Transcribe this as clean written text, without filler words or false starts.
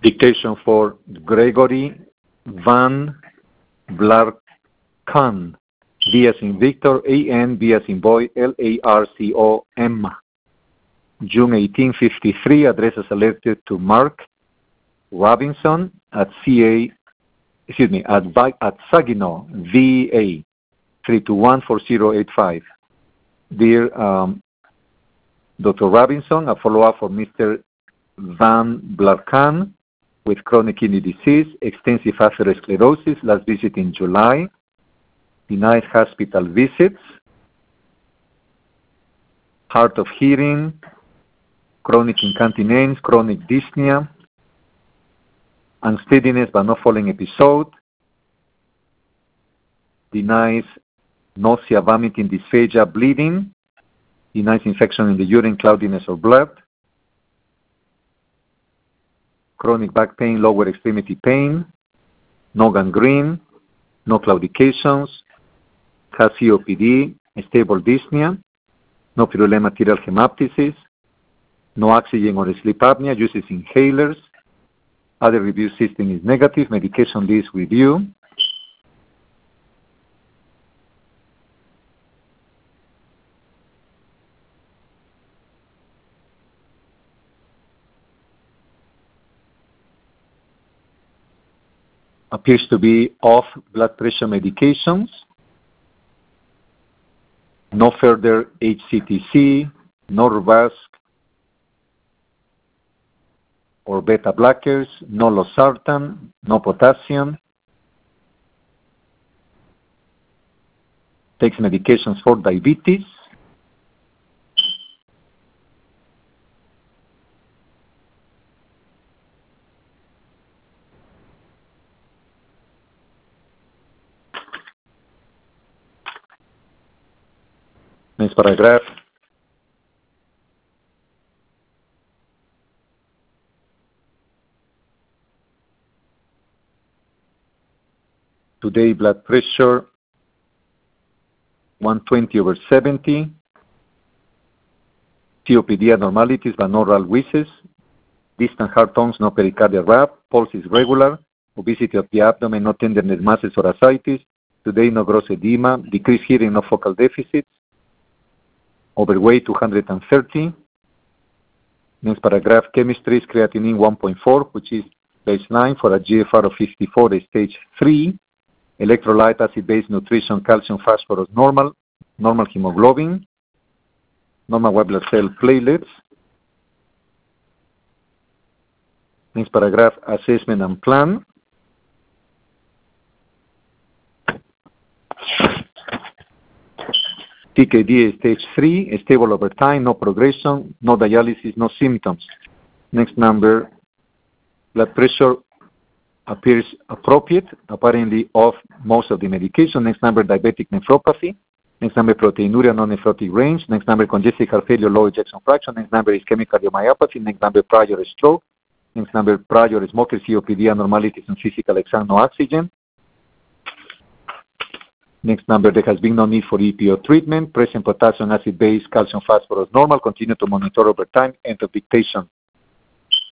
Dictation for Gregory Van Blarcom. V as in Victor, A-N, B as in boy, L-A-R-C-O-M. June 1853, addresses alerted to Mark Robinson at Saginaw, VA, 321-4085. Dear Dr. Robinson, a follow-up for Mr. Van Blarcom with chronic kidney disease, extensive atherosclerosis, last visit in July, denied hospital visits, hard of hearing, chronic incontinence, chronic dyspnea, unsteadiness but not falling episode, denies nausea, vomiting, dysphagia, bleeding, denies infection in the urine, cloudiness or blood, chronic back pain, lower extremity pain, no gangrene, no claudications, has COPD, stable dyspnea, no purulent material hemoptysis, no oxygen or sleep apnea, uses inhalers, other review system is negative, medication list review. Appears to be off blood pressure medications, no further HCTC, no Revasc or beta blockers, no losartan, no potassium, takes medications for diabetes, next paragraph. Today blood pressure 120/70, COPD abnormalities but no oral wheezes, distant heart tones, no pericardial rap, pulse is regular, obesity of the abdomen, no tenderness, masses or ascites, today no gross edema, decreased hearing, no focal deficits, overweight 230. Next paragraph, chemistry is creatinine 1.4, which is baseline for a GFR of 54, stage 3. Electrolyte, acid-base, nutrition, calcium, phosphorus, normal hemoglobin, normal white blood cell platelets. Next paragraph, assessment and plan. TKD is stage 3, stable over time, no progression, no dialysis, no symptoms. Next number, blood pressure appears appropriate, apparently off most of the medication. Next number, diabetic nephropathy. Next number, proteinuria, non-nephrotic range. Next number, congestive heart failure, low ejection fraction. Next number, ischemic cardiomyopathy. Next number, prior stroke. Next number, prior smoker, COPD, abnormalities and physical exam, no oxygen. Next number, there has been no need for EPO treatment. Present potassium, acid base, calcium, phosphorus, normal. Continue to monitor over time. End of dictation.